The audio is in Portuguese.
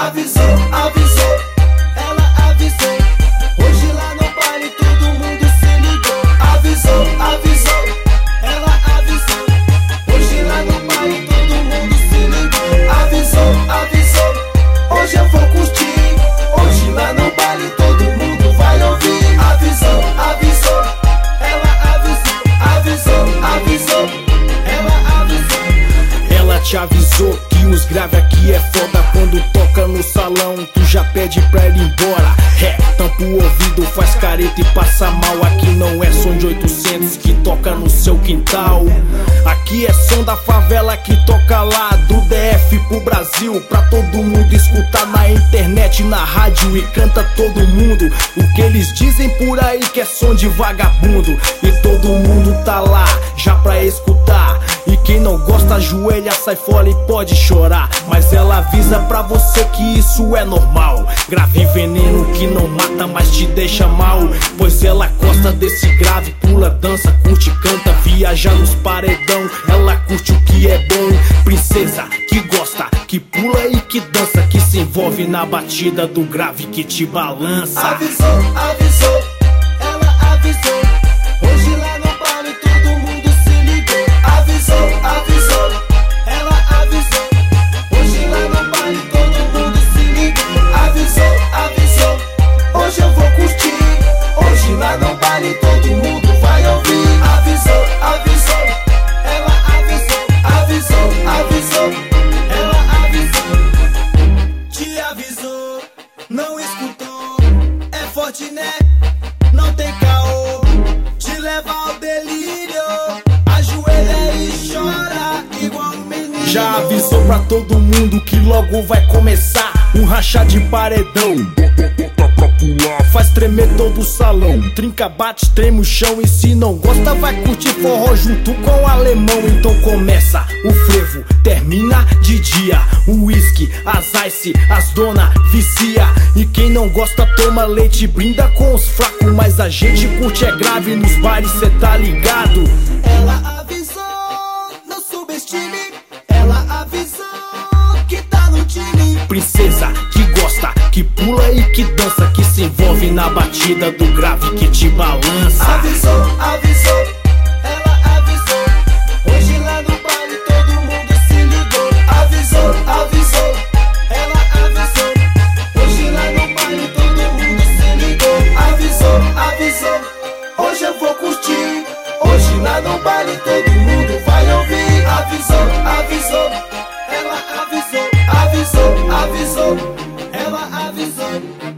avisou, avisou, ela avisou. Hoje lá no baile todo mundo se ligou. Avisou, avisou, ela avisou. Hoje lá no baile todo mundo se ligou. Avisou, avisou, hoje eu vou curtir. Hoje lá no baile todo mundo vai ouvir. Avisou, avisou, ela avisou. Avisou, avisou, ela avisou. Ela te avisou que os grave aqui é foda. Quando toca no salão, tu já pede pra ir embora. Tampa o ouvido, faz careta e passa mal. Aqui não é som de 800 que toca no seu quintal. Aqui é som da favela que toca lá do DF pro Brasil, pra todo mundo escutar na internet, na rádio, e canta todo mundo. O que eles dizem por aí que é som de vagabundo, e todo mundo tá lá já pra escutar. E quem não gosta ajoelha, sai fora e pode chorar. Mas ela avisa pra você que isso é normal. Grave veneno que não mata, mas te deixa mal. Pois ela gosta desse grave, pula, dança, curte, canta, viaja nos paredão. Ela curte o que é bom. Princesa que gosta, que pula e que dança, que se envolve na batida do grave que te balança. Avisou, avisou, ela avisou. Hoje lá no baile todo mundo se ligou. Avisou, avisou, ela avisou. Hoje lá no baile todo mundo se ligou. Avisou, avisou, hoje eu vou curtir. Hoje lá no baile todo mundo vai ouvir. Avisou, avisou, ela avisou. Avisou, avisou, ela avisou. Te avisou, não escutou. É forte, né? Não tem caô. Te leva ao delírio. Ajoelha e chora igual um menino. Já avisou pra todo mundo que logo vai começar um rachar de paredão. Faz tremer todo o salão, trinca, bate, treme o chão. E se não gosta vai curtir forró junto com o alemão. Então começa o frevo, termina de dia. O uísque, as ice, as dona vicia. E quem não gosta toma leite, brinda com os fracos. Mas a gente curte é grave nos bares, cê tá ligado. Ela avisou, não subestime. Ela avisou que tá no time. Princesa que gosta, que pula e que dança, que se envolve na batida do grave que te balança. Avisou, avisou, ela avisou. Hoje lá no baile todo mundo se ligou. Avisou, avisou, ela avisou. Hoje lá no baile todo mundo se ligou. Avisou, avisou, hoje eu vou curtir. Hoje lá no baile todo mundo vai ouvir. Avisou, avisou, ela avisou. Avisou, avisou, ela avisou.